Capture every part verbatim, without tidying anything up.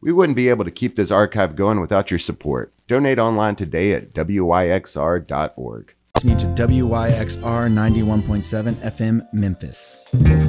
We wouldn't be able to keep this archive going without your support. Donate online today at W Y X R dot org. Listening to W Y X R ninety-one point seven F M Memphis.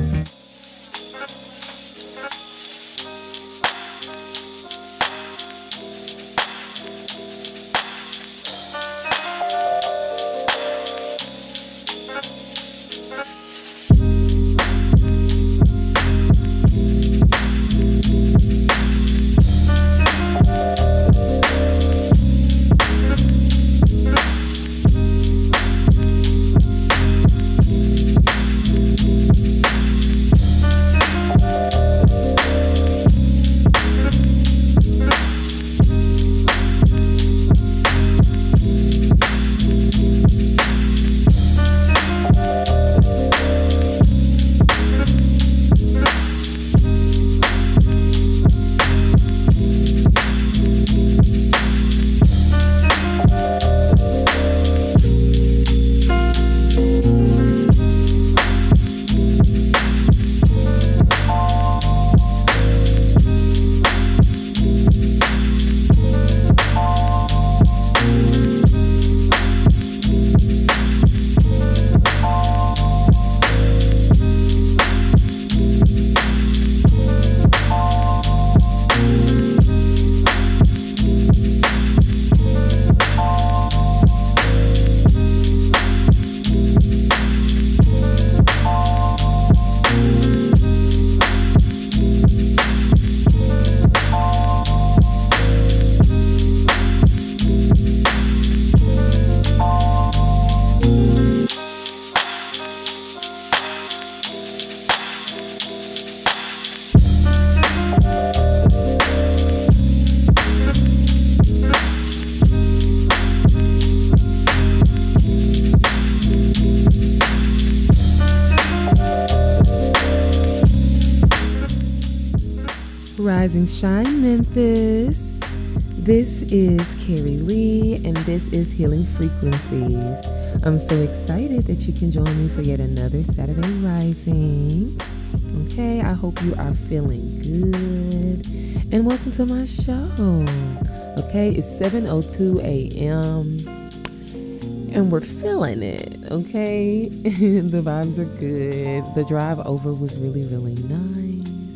Rise and shine, Memphis. This is Carrie Lee, and this is Healing Frequencies. I'm so excited that you can join me for yet another Saturday Rising. Okay, I hope you are feeling good. And welcome to my show. Okay, it's seven oh two a.m. and we're feeling it, okay? The vibes are good. The drive over was really, really nice.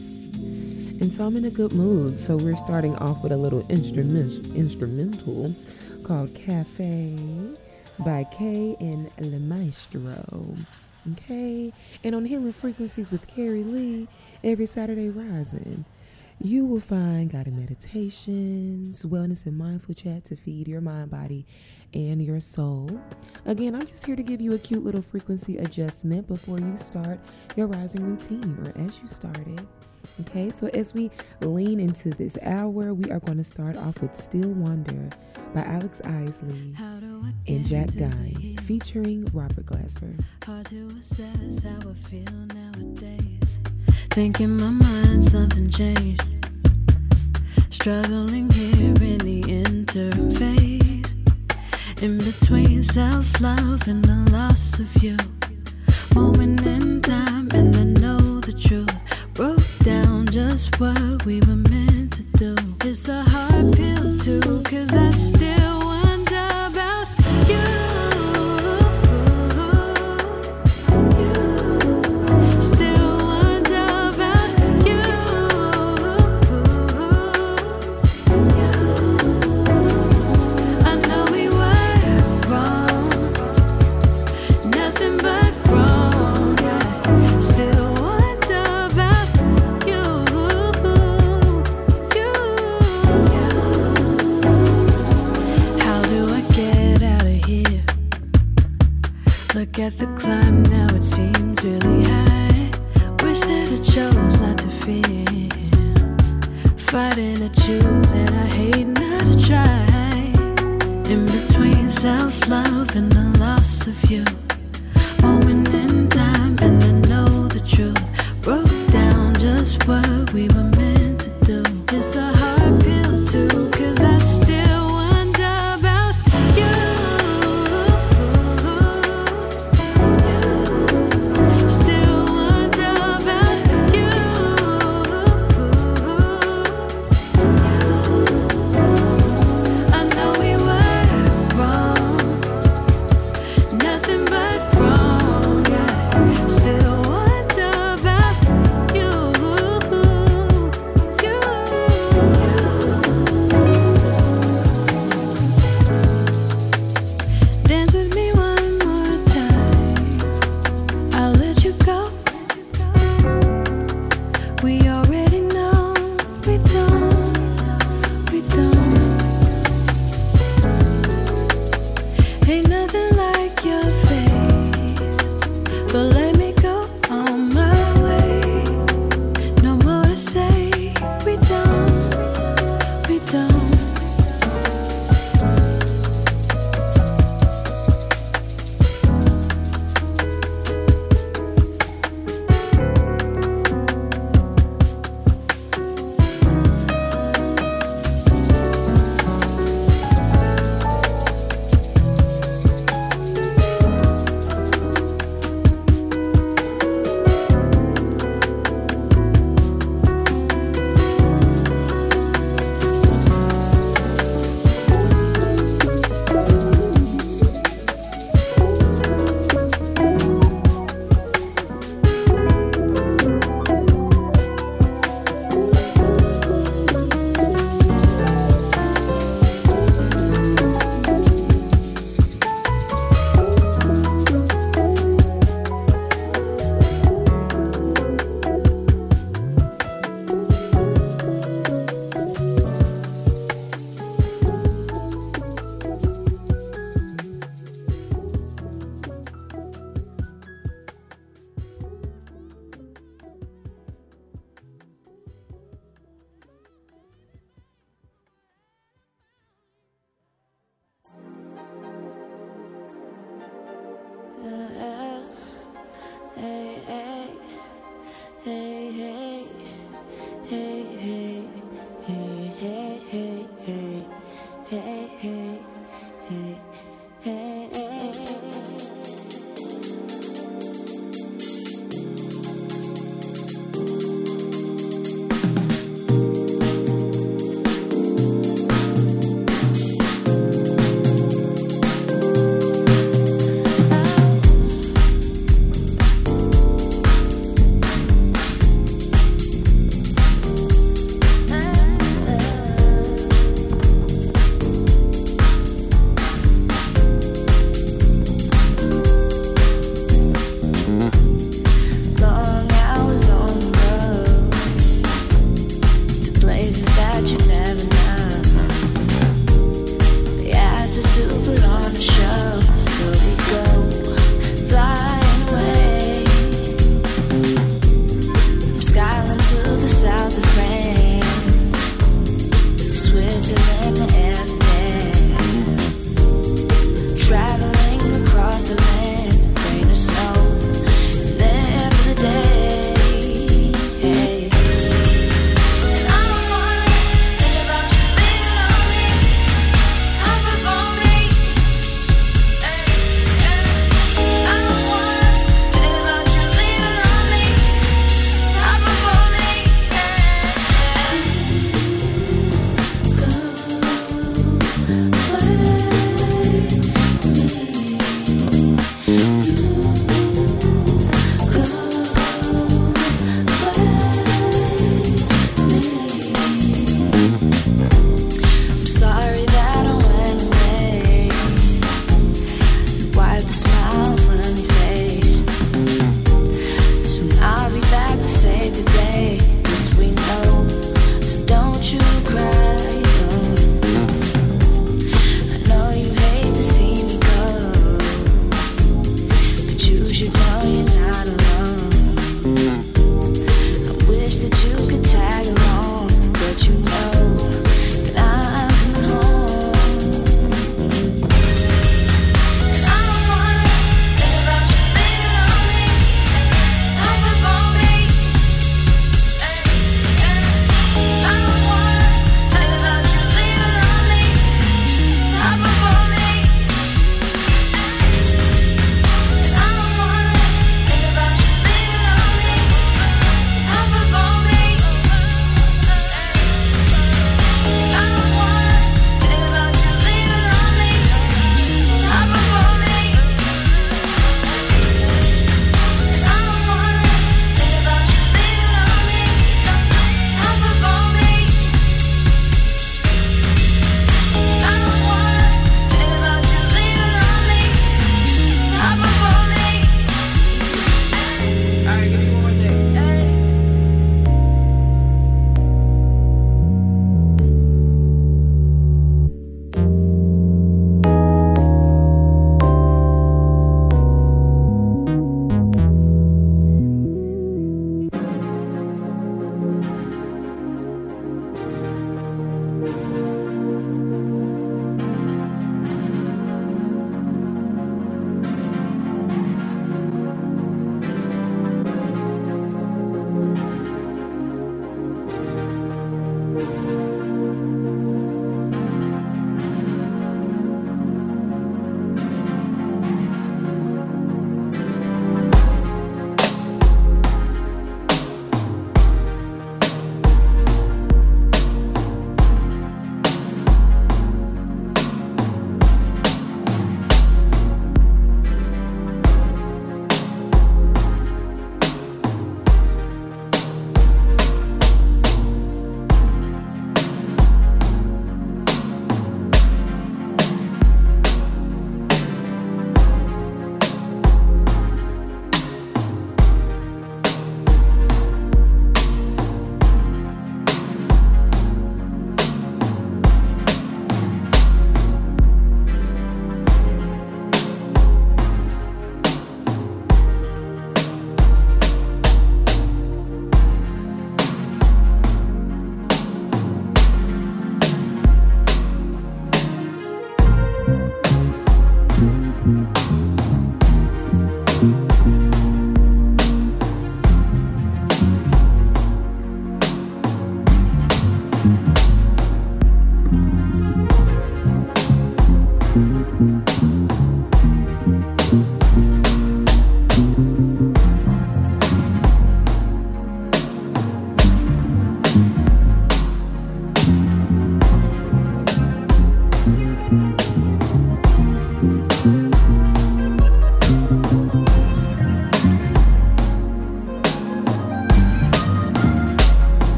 And so I'm in a good mood. So we're starting off with a little instrument, instrumental called Cafe by Kay and Le Maestro. Okay? And on Healing Frequencies with Carrie Lee, every Saturday Rising, you will find guided meditations, wellness and mindful chat to feed your mind, body, and your soul. Again, I'm just here to give you a cute little frequency adjustment before you start your rising routine, or as you started. Okay, so as we lean into this hour, we are going to start off with Still Wonder by Alex Isley and Jack Dine, featuring Robert Glasper. Hard to assess how I feel nowadays. Think in my mind something changed. Struggling here in the interface, in between self-love and the loss of you. Moment in time and I know the truth. Wrote down just what we were meant to do. It's a hard pill too, cause I still wonder about you. You still wonder about you. You I know we were wrong, nothing but wrong, yeah. Still look at the climb now, it seems really high. Wish that I chose not to fear. Fighting to choose and I hate not to try. In between self-love and the loss of you. Moment in time and I know the truth. Wrote down just what we were meant to do. It's a hard pill too, cause I still wonder about you. Yeah.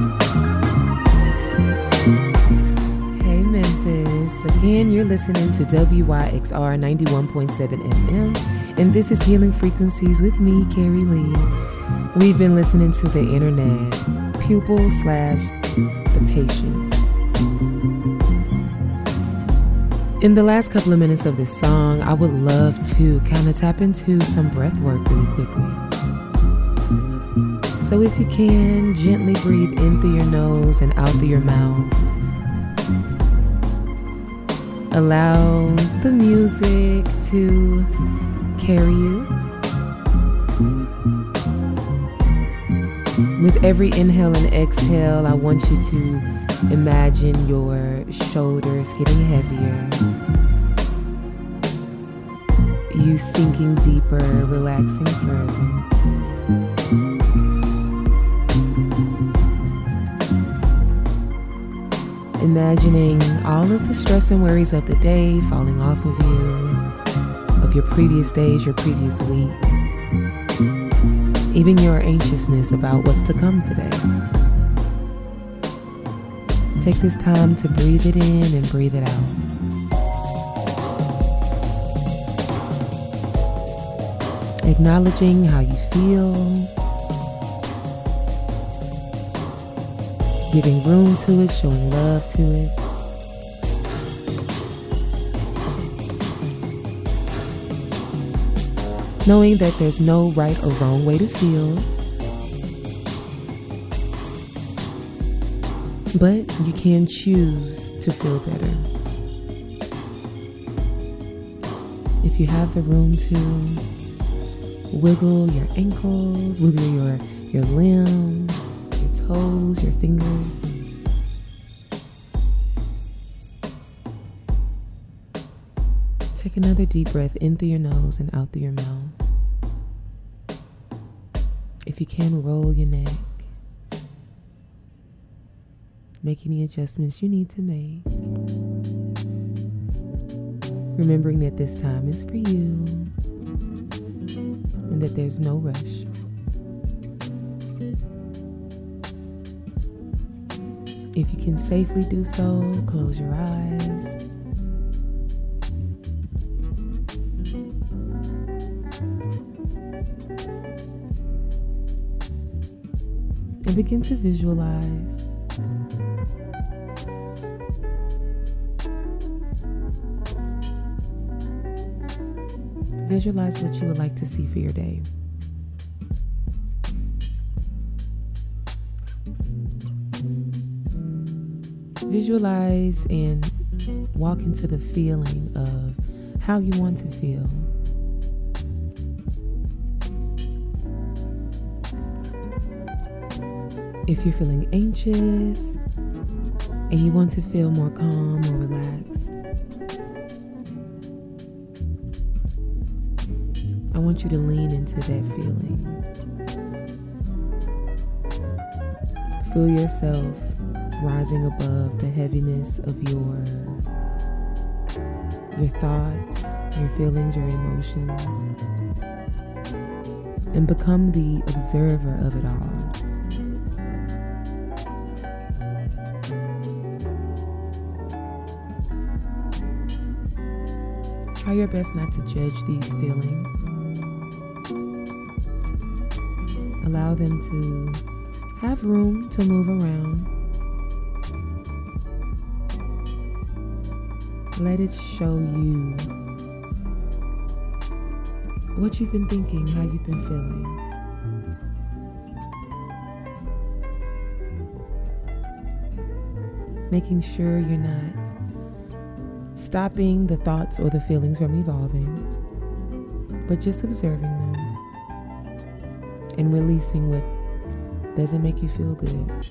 Hey Memphis, again you're listening to W Y X R ninety-one point seven F M, and this is Healing Frequencies with me, Carrie Lee. We've been listening to the internet, pupil slash the patients. In the last couple of minutes of this song, I would love to kind of tap into some breath work really quickly. So if you can, gently breathe in through your nose and out through your mouth. Allow the music to carry you. With every inhale and exhale, I want you to imagine your shoulders getting heavier. You sinking deeper, relaxing further. Imagining all of the stress and worries of the day falling off of you, of your previous days, your previous week, even your anxiousness about what's to come today. Take this time to breathe it in and breathe it out. Acknowledging how you feel, giving room to it, showing love to it. Knowing that there's no right or wrong way to feel, but you can choose to feel better. If you have the room to wiggle your ankles, wiggle your, your limbs, your toes, your fingers. Take another deep breath in through your nose and out through your mouth. If you can, roll your neck. Make any adjustments you need to make. Remembering that this time is for you and that there's no rush. If you can safely do so, close your eyes. And begin to visualize Visualize what you would like to see for your day. Visualize and walk into the feeling of how you want to feel. If you're feeling anxious and you want to feel more calm or relaxed, I want you to lean into that feeling. Feel yourself rising above the heaviness of your, your thoughts, your feelings, your emotions, and become the observer of it all. Try your best not to judge these feelings. Allow them to have room to move around. Let it show you what you've been thinking, how you've been feeling. Making sure you're not stopping the thoughts or the feelings from evolving, but just observing them and releasing what doesn't make you feel good.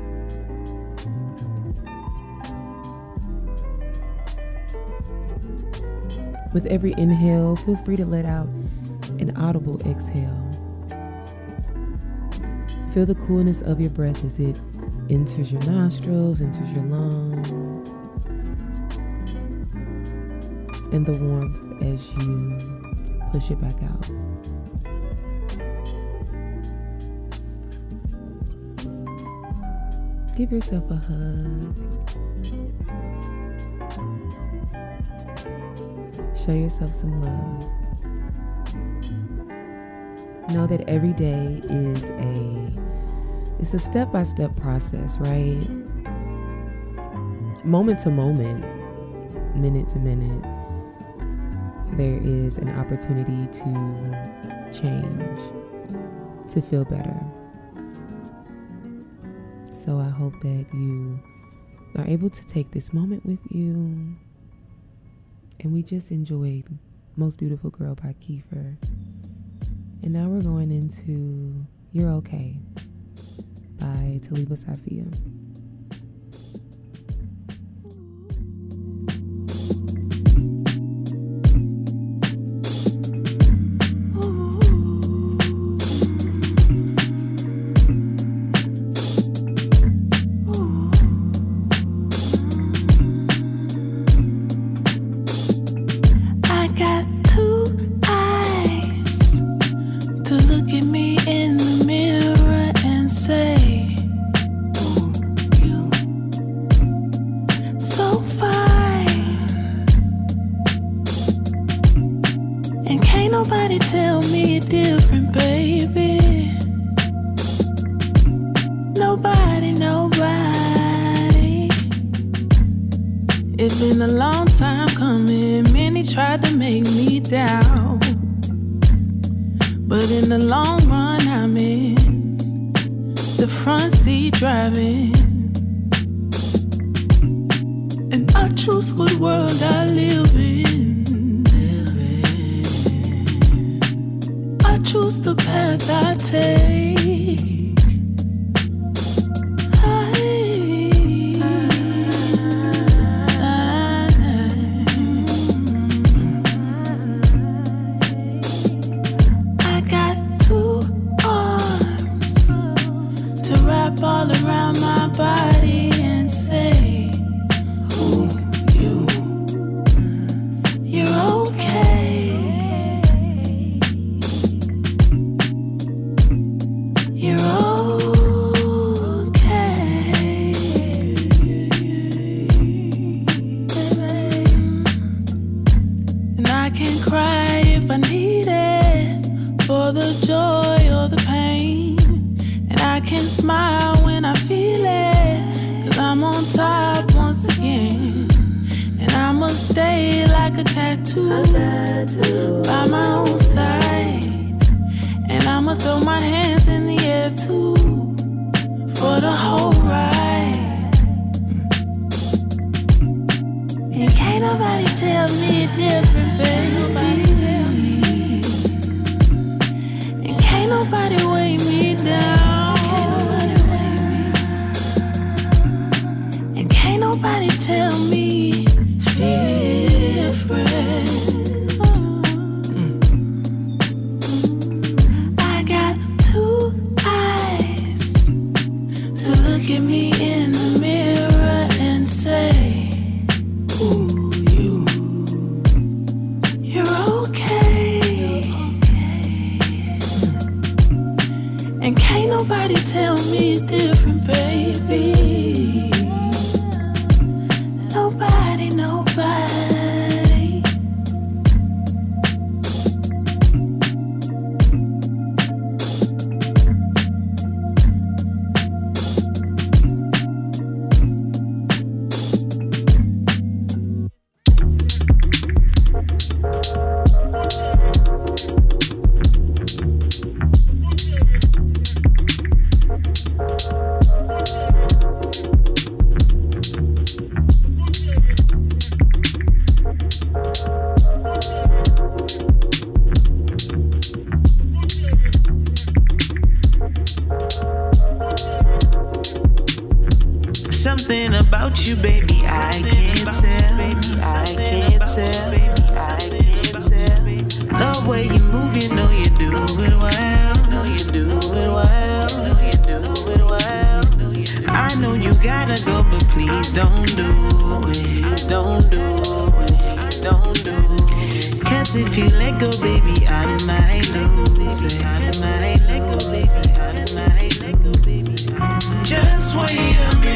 With every inhale, feel free to let out an audible exhale. Feel the coolness of your breath as it enters your nostrils, enters your lungs, and the warmth as you push it back out. Give yourself a hug. Show yourself some love. Know that every day is a it's a step-by-step process, right? Moment to moment, minute to minute, there is an opportunity to change, to feel better. So I hope that you are able to take this moment with you. And we just enjoyed Most Beautiful Girl by Kiefer. And now we're going into You're Okay by Taliba Safia. You, baby, I can't tell. Baby, I can't tell. Baby, I can't tell. The way you move, you know you do it well. Know you do it well. Know you do it well. I know you gotta go, but please don't do it. Don't do it. Don't do it. Cause if you let go, baby, I might lose it. I might let go, baby. I might let go, baby. Just wait a minute.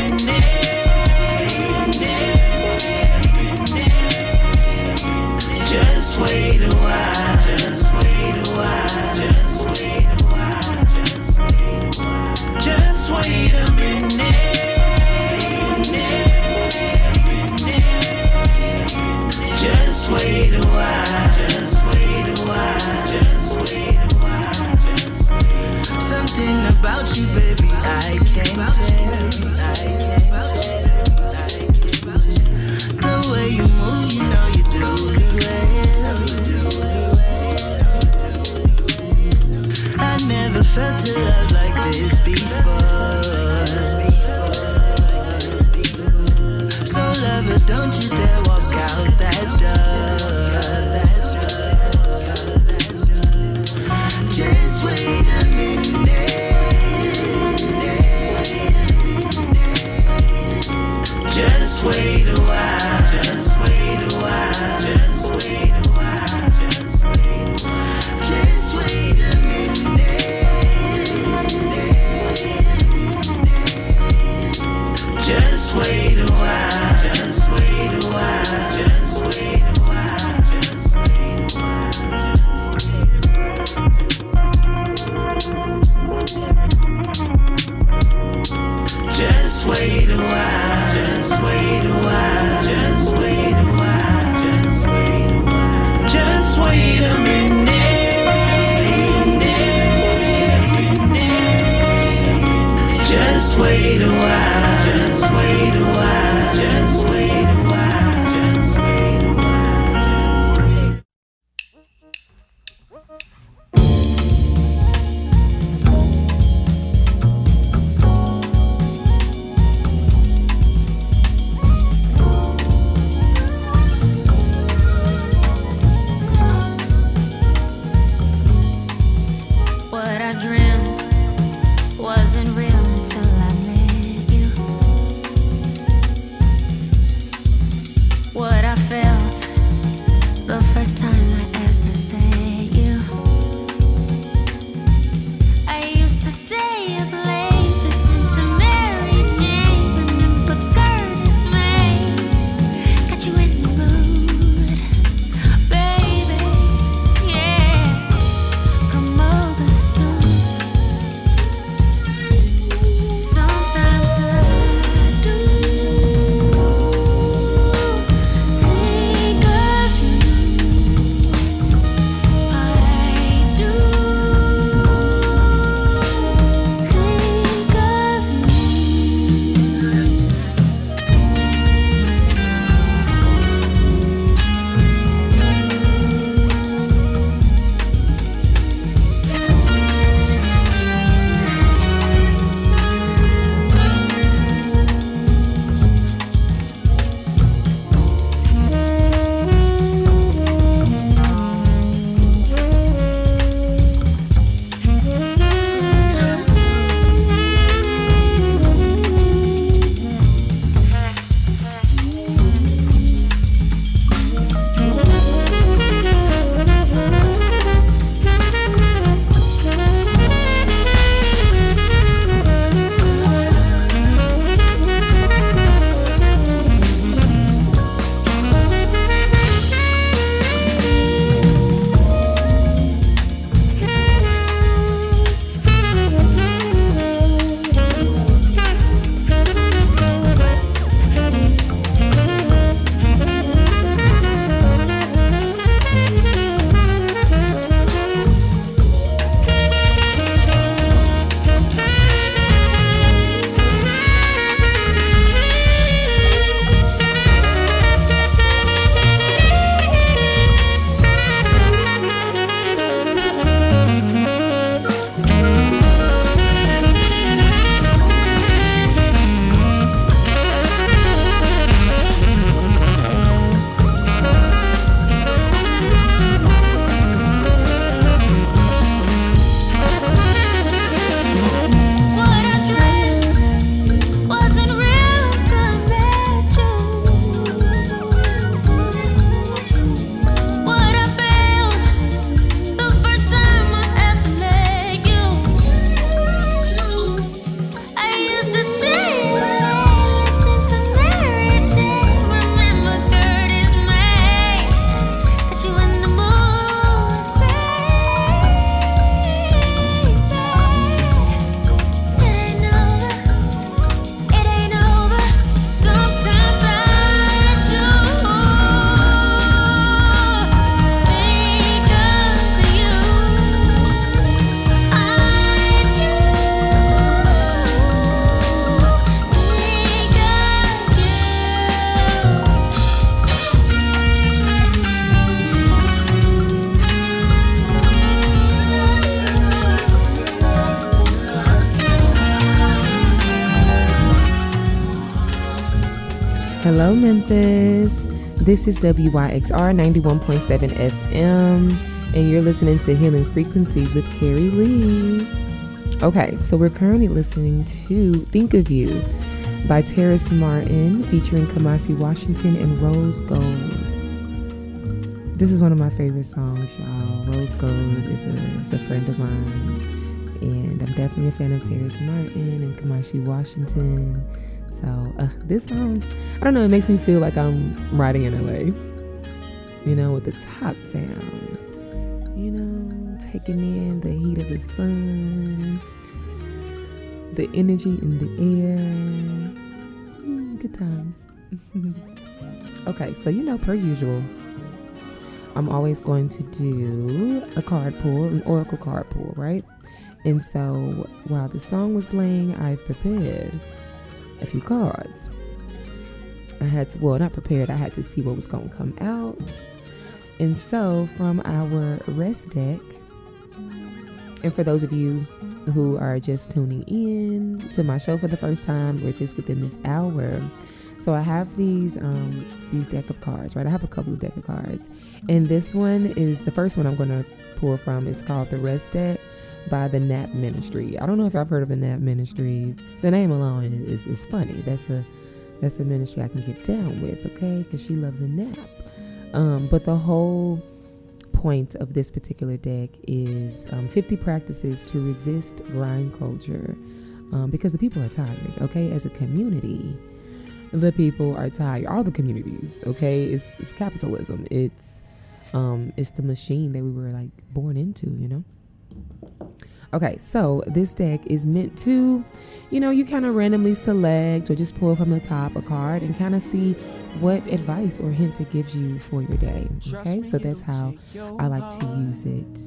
Without you, baby, I can't tell. I can't tell. The way you move, you know you do it well. I never felt a love like this before. So lover, don't you dare walk out that door. Just wait a minute. Just wait a while. Just wait a while. Just wait a while. Just wait a while. Just wait a minute. Just wait a while. Just wait a while. Just wait a while. Just wait a while. Just wait a while. Just wait a while. Just wait a while. Just wait a while. Just wait a minute. Just wait a while. Just wait a while. Just wait a while. Just wait a while. Just wait. What I dreamt wasn't real until I met you. Hello, Memphis. This is W Y X R ninety-one point seven F M, and you're listening to Healing Frequencies with Carrie Lee. Okay, so we're currently listening to Think of You by Terrace Martin, featuring Kamasi Washington and Rose Gold. This is one of my favorite songs, y'all. Rose Gold is a, is a friend of mine, and I'm definitely a fan of Terrace Martin and Kamasi Washington. So uh, this song, I don't know, it makes me feel like I'm riding in L A, you know, with the top down, you know, taking in the heat of the sun, the energy in the air, mm, good times. Okay, so you know, per usual, I'm always going to do a card pull, an oracle card pull, right? And so while the song was playing, I've prepared a few cards. I had to, well, not prepared, I had to see what was going to come out. And so from our rest deck, and for those of you who are just tuning in to my show for the first time, we're just within this hour. So I have these um, these deck of cards, right? I have a couple of deck of cards. And this one is, the first one I'm going to pull from is called the Rest Deck by the Nap Ministry. I don't know if I've heard of the Nap Ministry. The name alone is, is funny. That's a that's a ministry I can get down with, okay? Because she loves a nap. Um, but the whole point of this particular deck is um, fifty practices to resist grind culture, um, because the people are tired, okay? As a community, the people are tired. All the communities, okay? It's, it's capitalism. It's um, it's the machine that we were like born into, you know? Okay, so this deck is meant to, you know, you kind of randomly select or just pull from the top a card and kind of see what advice or hints it gives you for your day. Okay, so that's how I like to use it.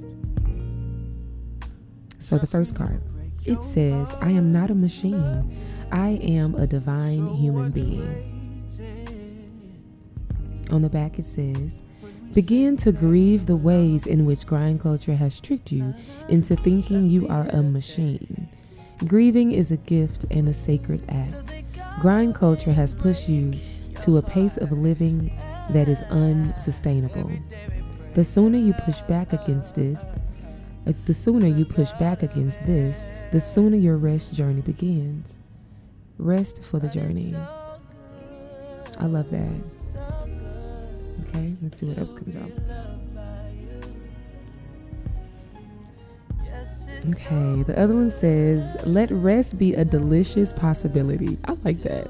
So the first card, it says, I am not a machine. I am a divine human being. On the back it says, begin to grieve the ways in which grind culture has tricked you into thinking you are a machine. Grieving is a gift and a sacred act. Grind culture has pushed you to a pace of living that is unsustainable. The sooner you push back against this, uh, the sooner you push back against this, the sooner your rest journey begins. Rest for the journey. I love that. Okay, let's see what else comes out. Okay, the other one says, let rest be a delicious possibility. I like that.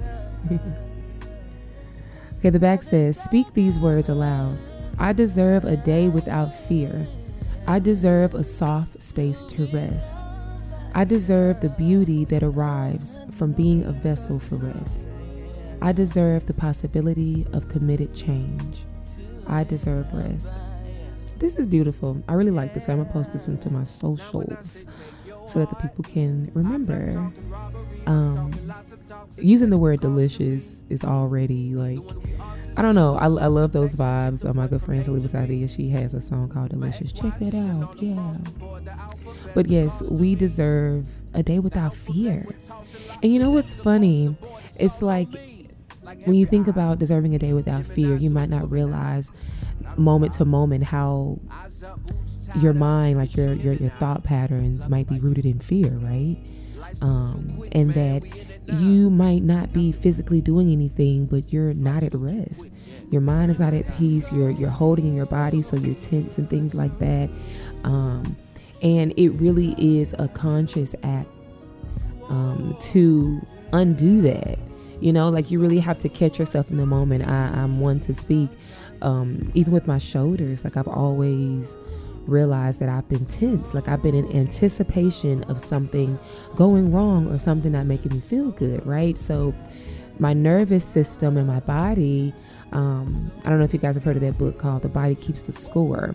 Okay, the back says, speak these words aloud. I deserve a day without fear. I deserve a soft space to rest. I deserve the beauty that arrives from being a vessel for rest. I deserve the possibility of committed change. I deserve rest. This is beautiful. I really like this. So I'm going to post this one to my socials so that the people can remember. Um, using the word delicious is already like, I don't know. I, I love those vibes. Uh, my good friend Saliba Sadia, she has a song called Delicious. Check that out. Yeah. But yes, we deserve a day without fear. And you know what's funny? It's like, when you think about deserving a day without fear, you might not realize moment to moment how your mind, like your your, your thought patterns might be rooted in fear, right? Um, and that you might not be physically doing anything, but you're not at rest. Your mind is not at peace. You're you're holding in your body, so you're tense and things like that. Um, and it really is a conscious act um, to undo that. You know, like you really have to catch yourself in the moment. I, I'm one to speak. Um, even with my shoulders, like I've always realized that I've been tense. Like I've been in anticipation of something going wrong or something not making me feel good, right? So my nervous system and my body, um, I don't know if you guys have heard of that book called The Body Keeps the Score.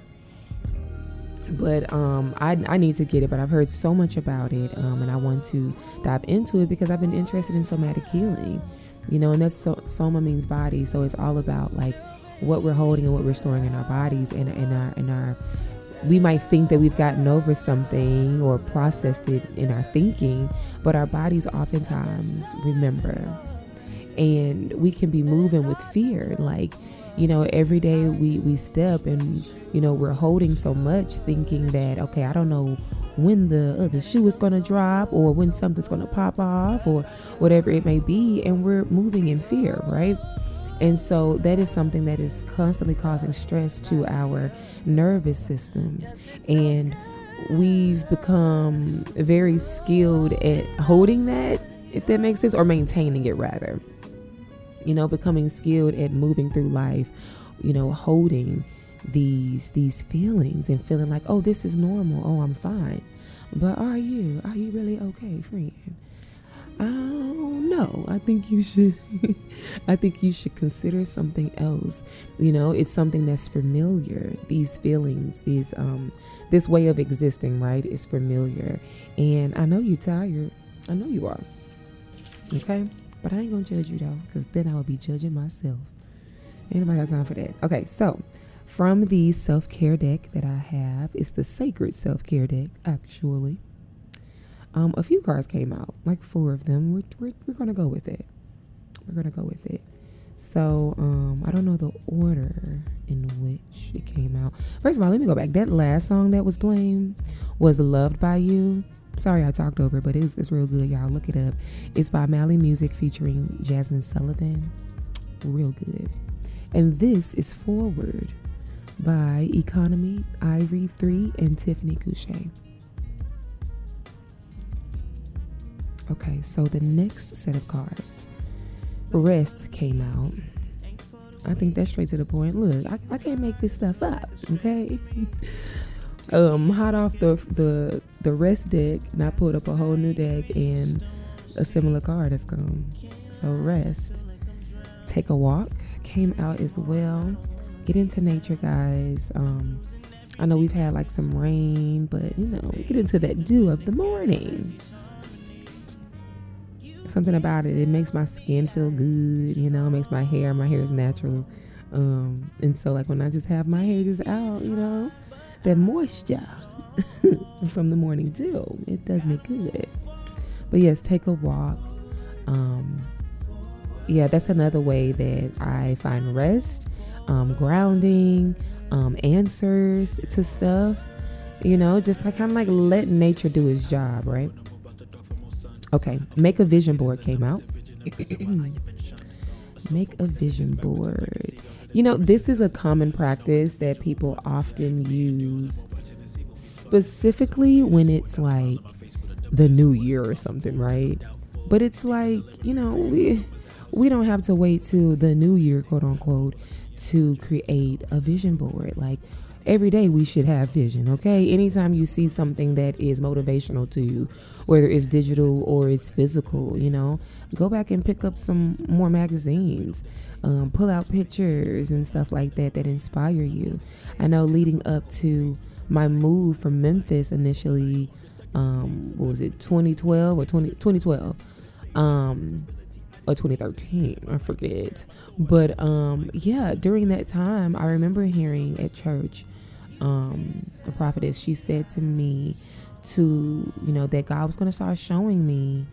But um, I, I need to get it, but I've heard so much about it, um, and I want to dive into it because I've been interested in somatic healing, you know, and that's so, soma means body, so it's all about like what we're holding and what we're storing in our bodies, and in our in our. We might think that we've gotten over something or processed it in our thinking, but our bodies oftentimes remember. And we can be moving with fear. Like, you know, every day we, we step and, you know, we're holding so much thinking that, okay, I don't know when the uh, the shoe is going to drop or when something's going to pop off or whatever it may be. And we're moving in fear, right? And so that is something that is constantly causing stress to our nervous systems. And we've become very skilled at holding that, if that makes sense, or maintaining it rather. You know, becoming skilled at moving through life, you know, holding these these feelings and feeling like, oh, this is normal. Oh, I'm fine. But are you? Are you really okay, friend? I don't know. I think you should I think you should consider something else. You know, it's something that's familiar. These feelings, these um this way of existing, right, is familiar. And I know you're tired. I know you are. Okay? But I ain't gonna judge you though, because then I would be judging myself. Anybody got time for that? Okay, so from the self-care deck that I have, it's the Sacred Self-Care deck, actually. Um, a few cards came out, like four of them. We're, we're, we're going to go with it. We're going to go with it. So, um, I don't know the order in which it came out. First of all, let me go back. That last song that was playing was Loved by You. Sorry I talked over it, but it's, it's real good, y'all. Look it up. It's by Mally Music featuring Jasmine Sullivan. Real good. And this is Forward by Economy, Ivory three, and Tiffany Couché. Okay, so the next set of cards, Rest, came out. I think that's straight to the point. Look, I, I can't make this stuff up, okay? um, hot off the the the Rest deck, and I pulled up a whole new deck and a similar card has come. So Rest, Take a Walk came out as well. Get into nature, guys. Um, I know we've had like some rain, but you know, get into that dew of the morning. Something about it, it makes my skin feel good, you know, it makes my hair, my hair is natural. Um, and so like when I just have my hair just out, you know, that moisture from the morning dew, it does me good. But yes, take a walk. Um, yeah, that's another way that I find rest, um, grounding, um, answers to stuff, you know, just like kind of like let nature do its job, right? Okay, Make a Vision Board came out. Make a vision board. You know, this is a common practice that people often use, specifically when it's like the new year or something, right? But it's like, you know, we we don't have to wait till the new year, quote unquote, to create a vision board. Like, every day we should have vision, okay? Anytime you see something that is motivational to you, whether it's digital or it's physical, you know, go back and pick up some more magazines, um, pull out pictures and stuff like that that inspire you. I know leading up to my move from Memphis initially, um, what was it, twenty twelve or twenty, twenty twelve, um, or twenty thirteen, I forget. But um, yeah, during that time, I remember hearing at church, um, a prophetess, she said to me to, you know, that God was going to start showing me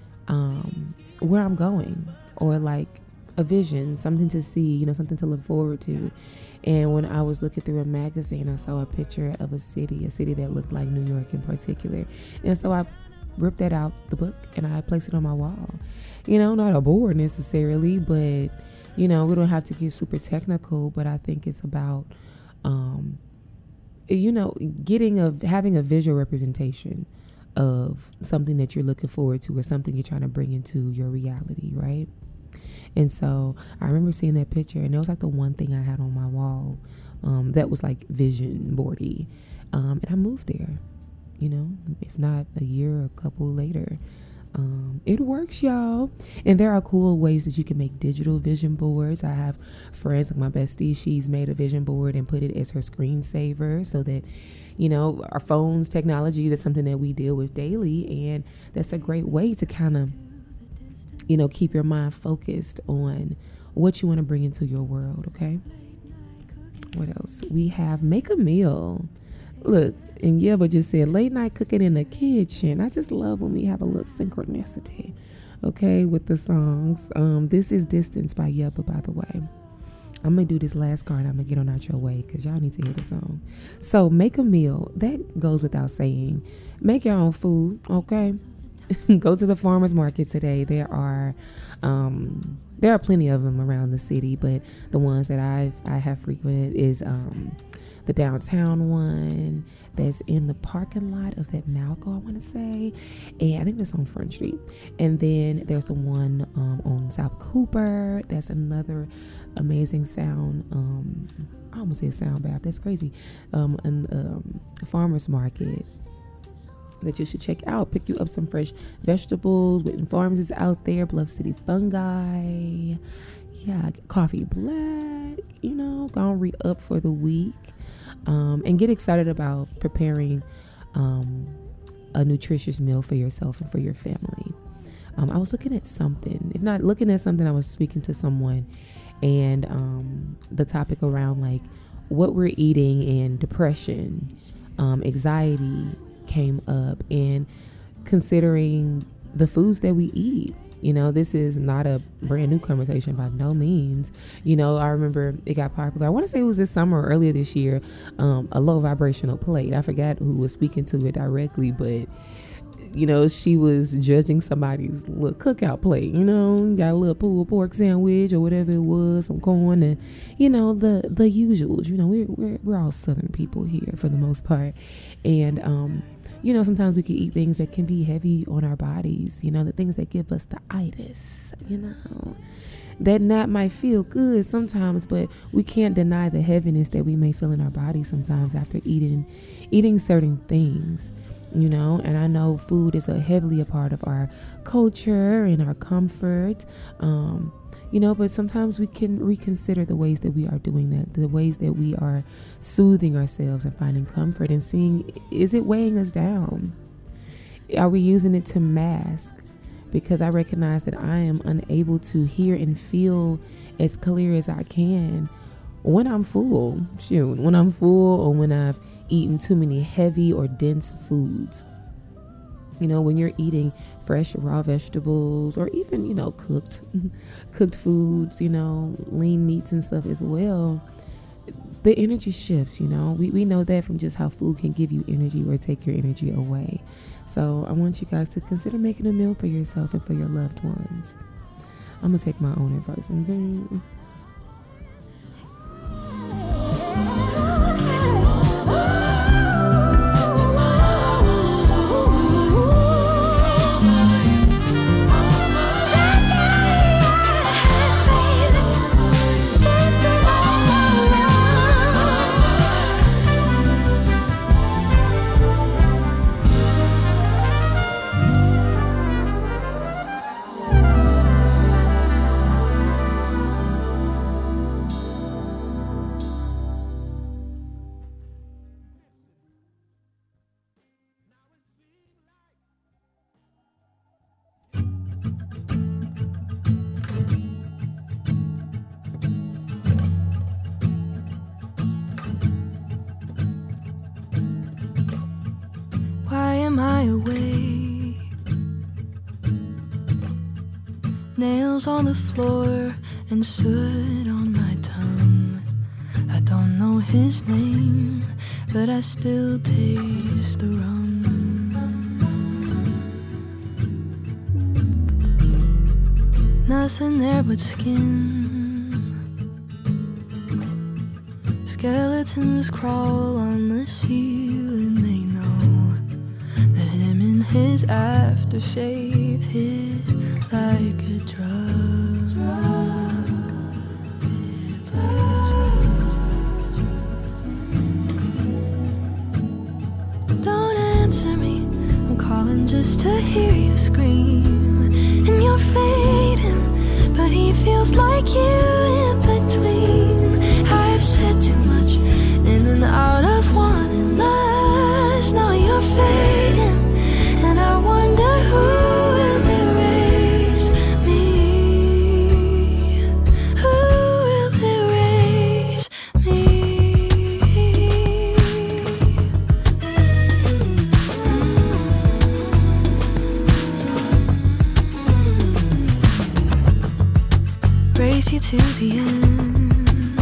um, where I'm going, or like a vision, something to see, you know, something to look forward to. And when I was looking through a magazine, I saw a picture of a city, a city that looked like New York in particular. And so I ripped that out the book and I placed it on my wall. You know, not a board necessarily, but, you know, we don't have to get super technical, but I think it's about, um, you know, getting a, having a visual representation of something that you're looking forward to or something you're trying to bring into your reality, right? And so I remember seeing that picture, and it was like the one thing I had on my wall um, that was like vision boardy. Um, and I moved there, you know, if not a year, a couple later. Um, it works, y'all. And there are cool ways that you can make digital vision boards. I have friends, like my bestie, she's made a vision board and put it as her screensaver so that, you know, our phones, technology, that's something that we deal with daily. And that's a great way to kind of, you know, keep your mind focused on what you want to bring into your world, okay? What else? We have Make a Meal. Look, and Yeba just said late night cooking in the kitchen. I just love when we have a little synchronicity. okay, with the songs. Um, this is Distance by Yuppa, by the way. I'm going to do this last card. I'm going to get on out your way because y'all need to hear the song. So make a meal. That goes without saying. Make your own food, okay? Go to the farmer's market today. There are um, there are plenty of them around the city, but the ones that I've, I have frequented is um, the downtown one that's in the parking lot of that Malco, I want to say. And I think that's on Front Street. And then there's the one um, on South Cooper. That's another amazing sound. Um, I almost said sound bath. That's crazy. Um, and um, farmer's market that you should check out. Pick you up some fresh vegetables. Witten Farms is out there. Bluff City Fungi. Yeah, Coffee Black. You know, gonna re-up for the week. Um, and get excited about preparing um, a nutritious meal for yourself and for your family. Um, I was looking at something. If not looking at something, I was speaking to someone. And um, the topic around like what we're eating and depression, um, anxiety came up, and considering the foods that we eat. You know, this is not a brand new conversation by no means. You know, I remember it got popular. I want to say it was this summer or earlier this year, um, a low vibrational plate. I forgot who was speaking to it directly, but you know, she was judging somebody's little cookout plate, you know, got a little pulled pork sandwich or whatever it was, some corn, and, you know, the, the usuals. You know, we're, we're, we're all Southern people here for the most part. And, um, you know, sometimes we can eat things that can be heavy on our bodies, you know, the things that give us the itis, you know. That not might feel good sometimes, but we can't deny the heaviness that we may feel in our bodies sometimes after eating eating certain things. You know, and I know food is a heavily a part of our culture and our comfort, um, you know, but sometimes we can reconsider the ways that we are doing that, the ways that we are soothing ourselves and finding comfort and seeing, is it weighing us down? Are we using it to mask? Because I recognize that I am unable to hear and feel as clear as I can when I'm full, shoot, when I'm full or when I've eaten too many heavy or dense foods. You know, when you're eating fresh raw vegetables or even, you know, cooked cooked foods, you know, lean meats and stuff as well, the energy shifts. You know, we, we know that from just how food can give you energy or take your energy away. So I want you guys to consider making a meal for yourself and for your loved ones. I'm gonna take my own advice, okay? Nails on the floor and soot on my tongue. I don't know his name, but I still taste the rum. Nothing there but skin. Skeletons crawl on the ceiling. They know that him and his aftershave hit like a drug. Don't answer me, I'm calling just to hear you scream. And you're fading, but he feels like you in between. I've said too much, in and out of wanting us. Now you're fading, and I wonder who will erase me. Who will erase me? embrace you till the end.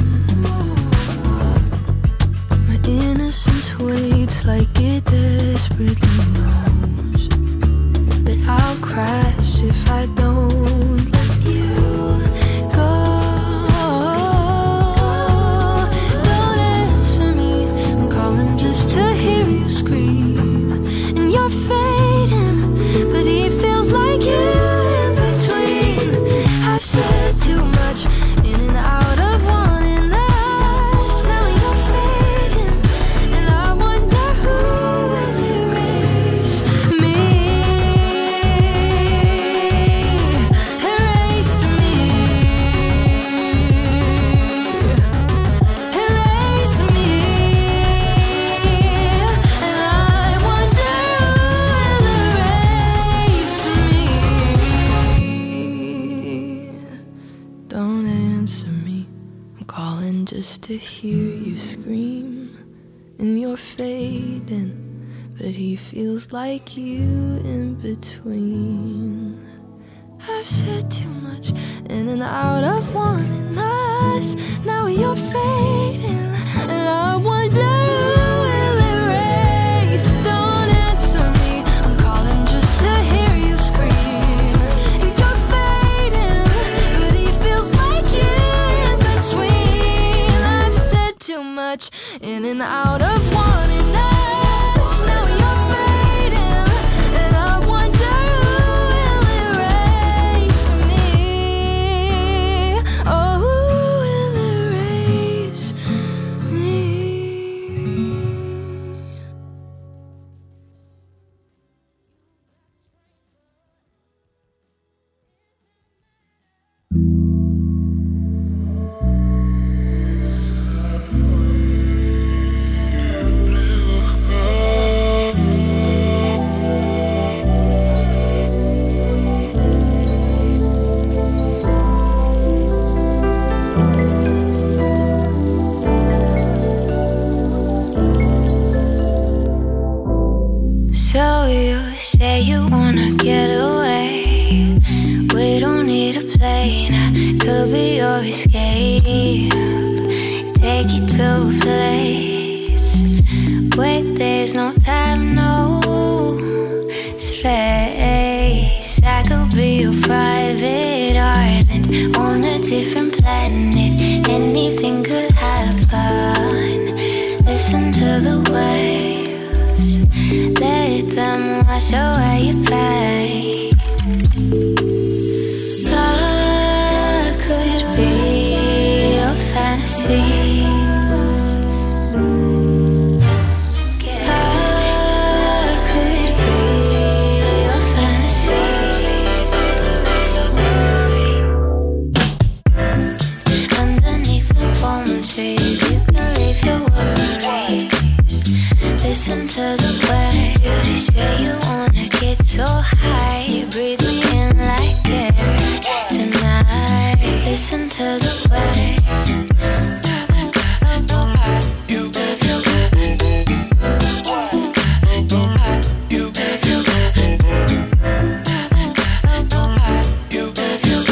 My innocence waits like it desperately knows that I'll crash if I don't let you go. Don't answer me, I'm calling just to hear you scream. And you're fading, but he feels like you in between. I've said too much, in and out of wanting us. Now you're fading, and I wonder who will erase me. Erase me. Erase me. And I wonder who will erase me. Don't answer me, I'm calling just to hear you scream. And you're fading, but he feels like you in between. I've said too much, in and out of wanting us. Now you're fading, and I wonder who will erase. Don't answer me, I'm calling just to hear you scream. You're fading, but he feels like you in between. I've said too much, in and out of wanting us. Now you're fading, and I wonder who will erase me. Oh, who will erase me? So you say you wanna get away. We don't need a plane, I could be your escape. Take you to a place where there's no time, no space. I could be your private island on a different planet. Anything could happen. Listen to the waves, let them wash away your pain. Love could be your fantasies. Love could be your fantasies. Underneath the palm trees, you can leave your worries. Listen to the waves. They say you wanna get so high. Breathe me in like air tonight. Listen to the waves. You if you you if you you if you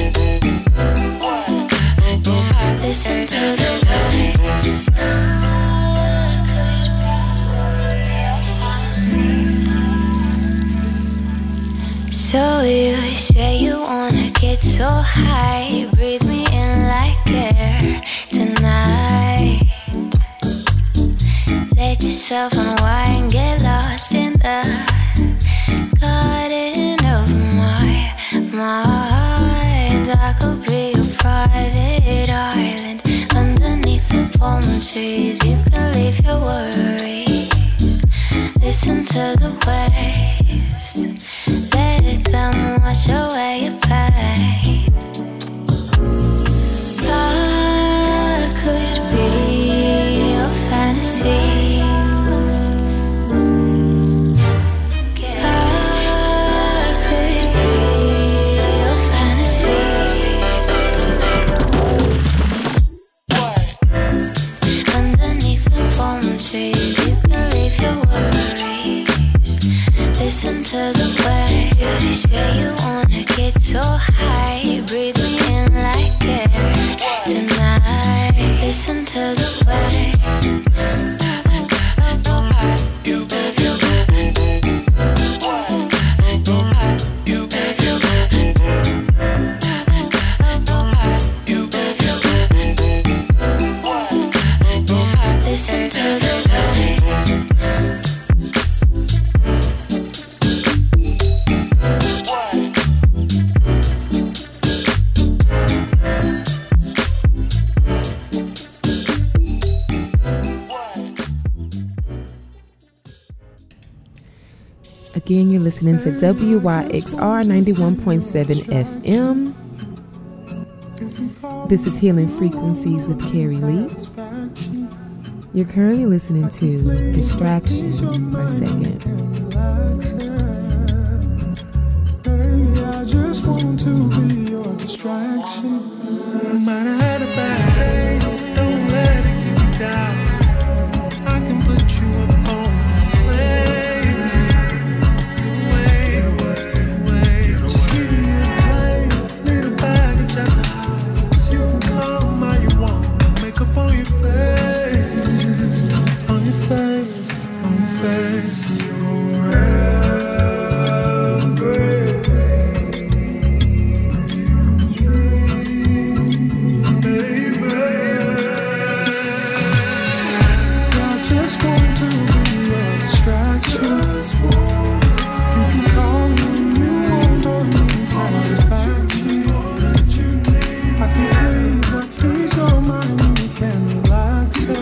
listen to the waves. So you say you wanna get so high. Breathe me in like air tonight. Let yourself unwind, get lost in the garden of my mind. I could be your private island underneath the palm trees. You can leave your worries. Listen to the waves, let them wash away your pain. Love could be your fantasies. Love could be your fantasies. Underneath the palm trees, you can leave your worries. Listen to the waves. They say you wanna get so high. again, you're listening to W Y X R ninety-one point seven F M. This is Healing Frequencies with Carrie Lee. You're currently listening to Distraction by Second. Baby, I just want to be your distraction. Might have had a bad day, don't let it keep you down. I can put you up on a plane. Wait, wait, wait. Just give me a plane, need a baggage at the house. You can come how you want, makeup on your face, on your face, on your face. You're everything to me, baby. I just want to be your distraction. You can call me when you want or need satisfaction. I can please, I please your mind and you can relax it.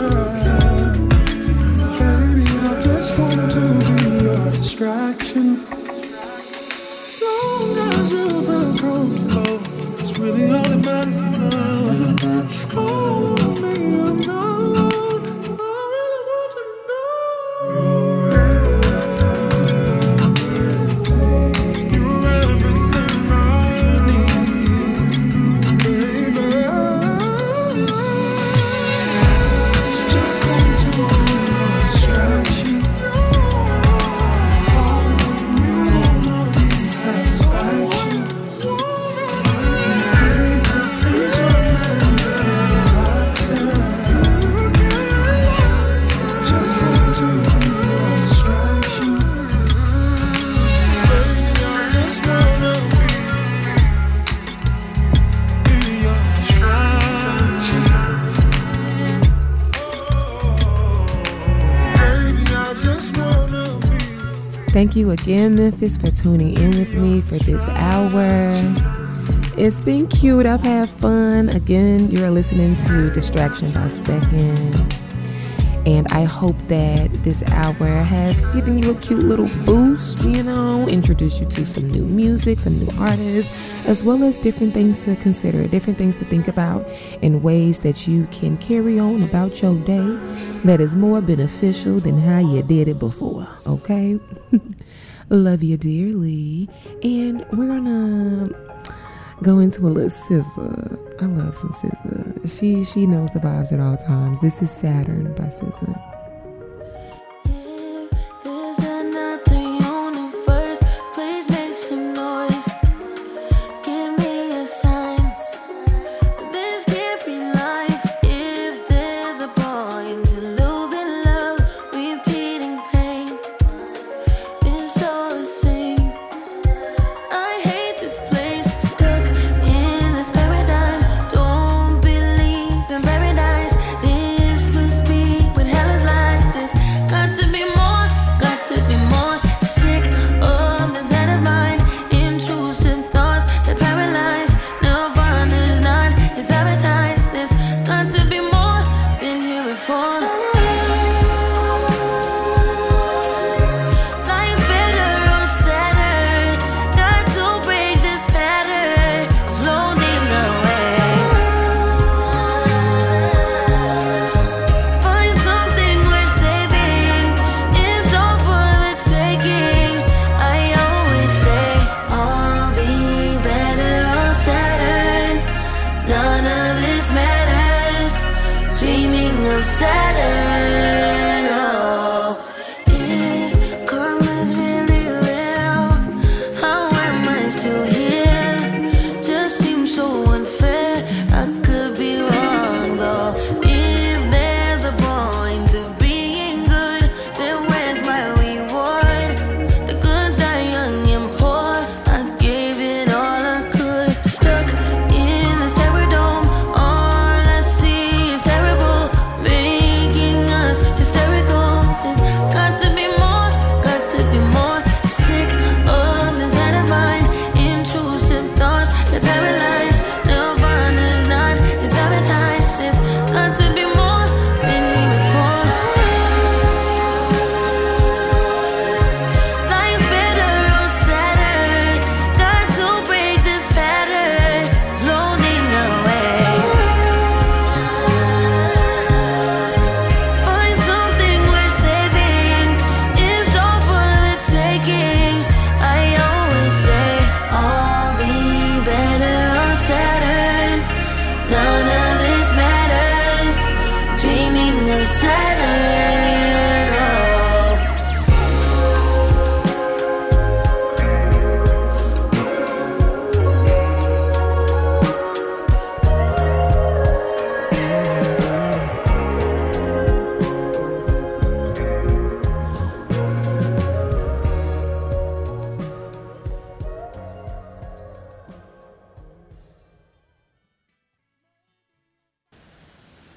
Baby, I just want to be your distraction. As long as you feel comfortable, it's really all that matters in love. Just call me, I'm not alone. I really want to know you're everything I need, baby. Just want to be your distraction. Call me when you want or need satisfaction. Please your man, you can relax it. Just want to be your distraction. Baby, I just wanna be, be your distraction. Baby, I just wanna be. Thank you again, Memphis, for tuning in with me for this hour. It's been cute. I've had fun. Again, you're listening to Distraction by Second. And I hope that this hour has given you a cute little boost, you know, introduced you to some new music, some new artists, as well as different things to consider, different things to think about, and ways that you can carry on about your day that is more beneficial than how you did it before, okay? Love you dearly. And we're gonna go into a little S Z A. I love some S Z A. She she knows the vibes at all times. This is Saturn by S Z A. If there's another universe, please make some noise. Give me a sign. This can't be life. If there's a point to losing love, repeating pain, it's all the same. I hate this place, stuck in this paradigm. Don't believe in paradise. This must be what hell is like. This got to be more, got to be more. Sick of this head of mine. Intrusive thoughts that paralyze. Nirvana's not, it's advertised. This got to be more, been here before. Life's better on Saturn. Got to break this pattern of floating away. Find something worth saving. It's all for the taking. I always say I'll be better on Saturn. None of this matters. Dreaming of Saturn. Oh, if karma's really real, how am I still here? Just seems so unfair. I could be wrong though. If there's a point to being good, then where's my reward? The good die young and poor. I gave it all I could. Stuck in this terror dome. All I see is terrible, making us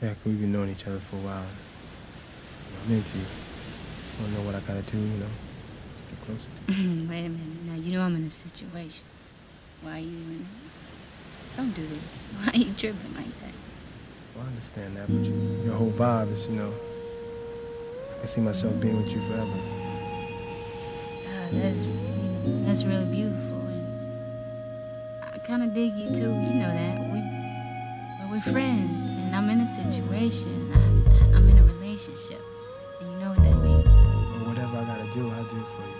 fact, we've been knowing each other for a while. I'm into you. Just want to know what I gotta do, you know, to get closer to you. Wait a minute. Now, you know I'm in a situation. Why are you in... Don't do this. Why are you tripping like that? Well, I understand that, but you, your whole vibe is, you know, I can see myself being with you forever. Ah, that's, you know, that's really beautiful. And I kind of dig you, too. You know that. We, but we're friends, and I'm in a situation. I, I'm in a relationship, and you know what that means. Well, whatever I gotta do, I'll do it for you.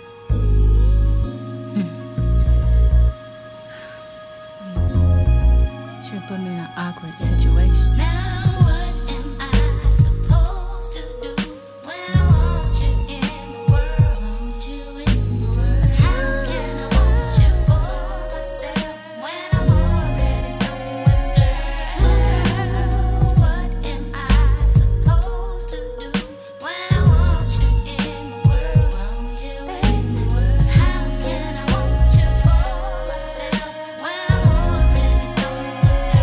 Sure put me in an awkward situation. Now what am I supposed to do when I want you in the world? Want you in the world? How can I want you for myself when I'm already someone's girl? What am I supposed to do when I want you in the world? Want you in the world? How can I want you for myself when I'm already someone's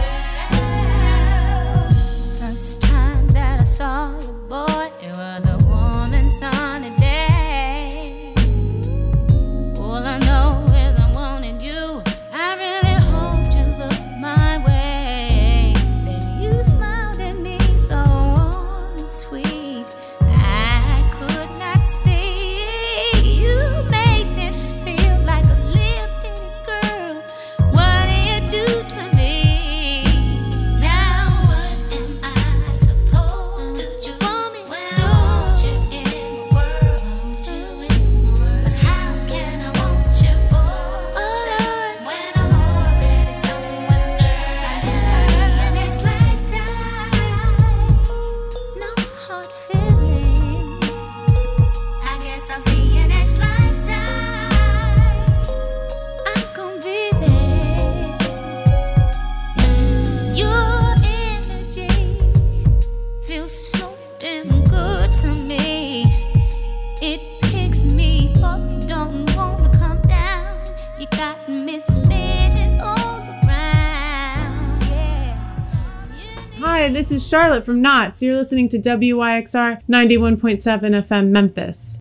girl? First time that I saw you, boy, it was a warm and sunny day. All I know is I wanted you. I really hoped you looked my way. Then you smiled at me so warm and sweet. I could not speak. You made me feel like a little bitty girl. What do you do to me? Now what am I supposed to do when I want you in the world? Want you in the world? But how can I want you for myself when I'm already someone's girl? I guess I'll see you next lifetime. No hard feelings. I guess I'll see you next lifetime. I'm gonna be there. Your energy feels so damn good to me. It picks me up, don't wanna come down. You got me spinning all around, yeah. Hi, this is Charlotte from Knots. You're listening to W Y X R ninety-one point seven F M Memphis.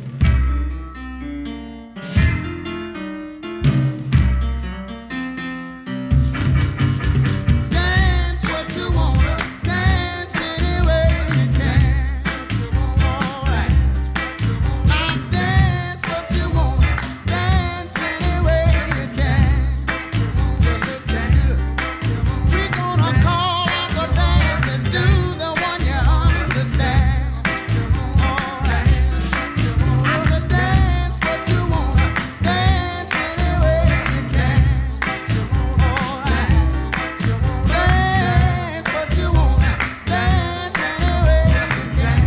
Dance what you wanna, dance any way you can. Alright. Now dance what you wanna, dance any way you can. Look dance. We're gonna call out the dances, do the one you understand. Alright. Look dance what you wanna, dance any way you can. Alright. Dance what you wanna, dance any way you can.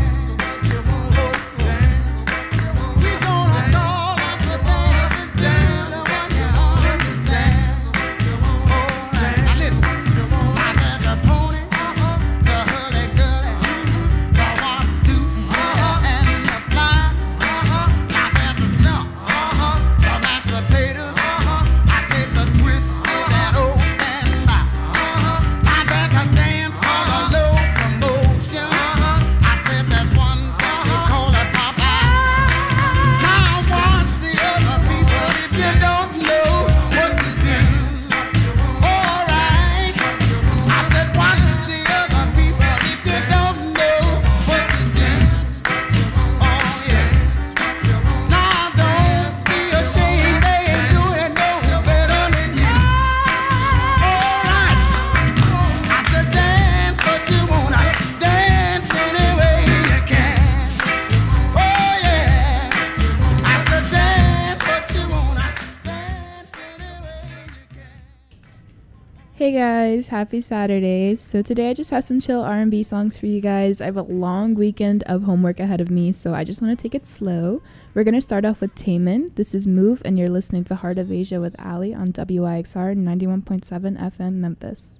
We gonna call out the dances, do the one you understand. Alright, now listen. Now there's the pony, the hurdy-gurdy, the one-two, and the fly. Now there's the stump, the mashed potatoes. I said the twist is that old standby. Now there's a dance called a locomotion. I said there's one thing they call a Popeye. Now watch the other people if you don't know what to do. Alright. I said watch the other people if you don't know what to do. Oh yeah. Now don't be ashamed, they ain't doing no better than you. Alright. I said dance what you wanna, dance any way you can. Oh yeah. I said dance what you wanna, dance any way you can. Hey guys, happy Saturday. So today I just have some chill R and B songs for you guys. I have a long weekend of homework ahead of me, so I just want to take it slow. We're going to start off with Taman. This is Move, and you're listening to Heart of Asia with Ali on W I X R ninety-one point seven F M Memphis.